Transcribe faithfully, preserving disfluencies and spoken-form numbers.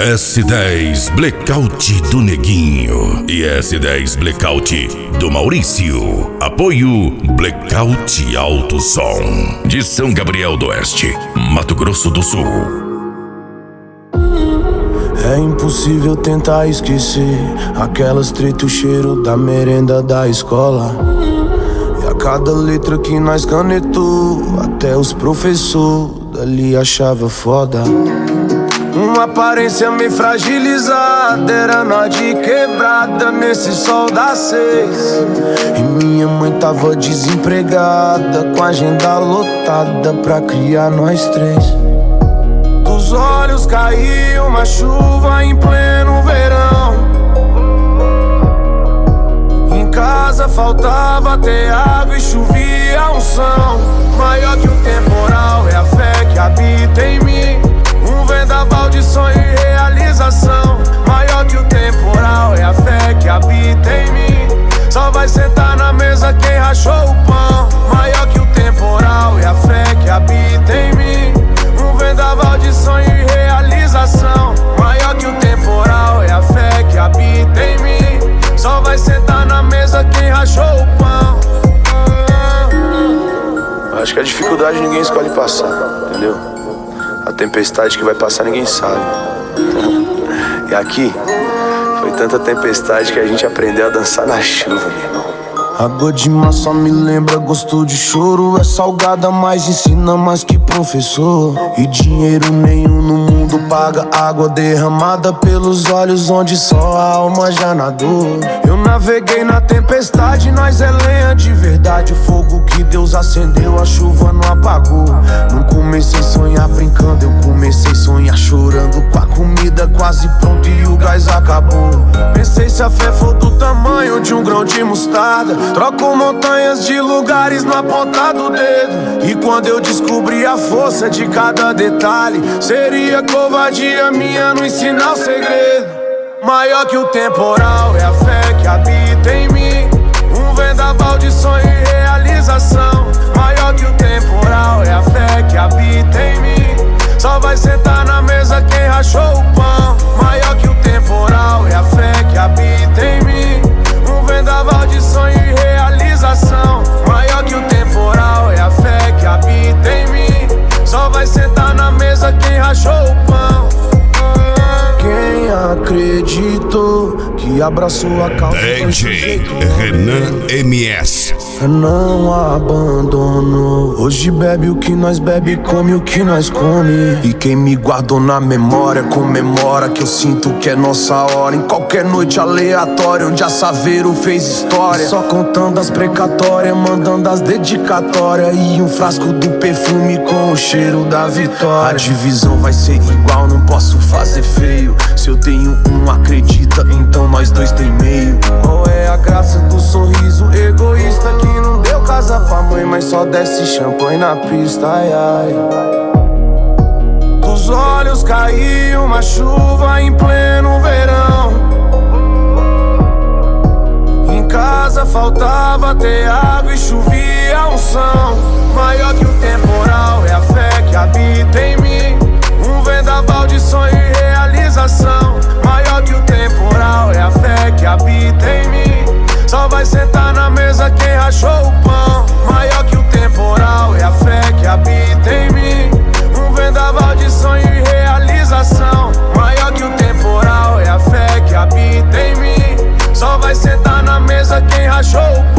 S dez Blackout do Neguinho e S dez Blackout do Maurício. Apoio Blackout Alto Som de São Gabriel do Oeste, Mato Grosso do Sul. É impossível tentar esquecer aquelas treta, o cheiro da merenda da escola. E a cada letra que nós canetou, até os professores dali achava foda. Uma aparência meio fragilizada, era nós de quebrada nesse sol das seis. E minha mãe tava desempregada, com a agenda lotada pra criar nós três. Dos olhos caiu uma chuva em pleno verão. Em casa faltava ter água e chovia unção. Maior que o temporal é a fé que habita em mim. Um vendaval de sonho e realização. Maior que o temporal é a fé que habita em mim. Só vai sentar na mesa quem rachou o pão. Maior que o temporal é a fé que habita em mim. Um vendaval de sonho e realização. Maior que o temporal é a fé que habita em mim. Só vai sentar na mesa quem rachou o pão. Acho que a dificuldade ninguém escolhe passar, entendeu? A tempestade que vai passar ninguém sabe. E aqui foi tanta tempestade que a gente aprendeu a dançar na chuva, meu irmão. Água de mar só me lembra gosto de choro. É salgada, mas ensina mais que professor. E dinheiro nenhum no mundo paga água derramada pelos olhos onde só a alma já nadou. Eu naveguei na tempestade, nós é lenha de verdade. O fogo que Deus acendeu, a chuva não apagou. Não comecei a sonhar brincando, eu comecei a sonhar chorando. Com a comida quase pronta e o gás acabou. Pensei se a fé for do tamanho de um grão de mostarda, troco montanhas de lugares na ponta do dedo. E quando eu descobri a força de cada detalhe, seria covardia minha não ensinar o segredo. Maior que o temporal é a fé que habita em mim. Um vendaval de sonho e realização. Maior que o temporal é a fé que habita em mim. Só vai sentar na mesa quem rachou o pão. Maior que o temporal é a fé que habita em mim. Um vendaval de sonho e realização. Maior que o temporal é a fé que habita em mim. Só vai sentar na mesa quem rachou o pão. Quem acreditou que abraçou a causa D J Renan M S não abandonou. Hoje bebe o que nós bebe, come o que nós come. E quem me guardou na memória comemora que eu sinto que é nossa hora. Em qualquer noite aleatória onde a Saveiro fez história, só contando as precatórias, mandando as dedicatórias. E um frasco do perfume com o cheiro da vitória. A divisão vai ser igual, não posso fazer feio. Se eu tenho um, acredita, então nós dois tem meio. Qual é a graça do sorriso egoísta que não deu casa pra mãe, mas só desce champanhe na pista, ai ai. Dos olhos caiu uma chuva em pleno verão. Em casa faltava ter água e chovia unção. Maior que o temporal é a fé que habita em mim. Um vendaval de sonho e realização. Maior que o temporal é a fé que habita em mim. Só vai sentar na mesa quem rachou o pão. Maior que o temporal é a fé que habita em mim. Um vendaval de sonho e realização. Maior que o temporal é a fé que habita em mim. Só vai sentar na mesa quem rachou o pão.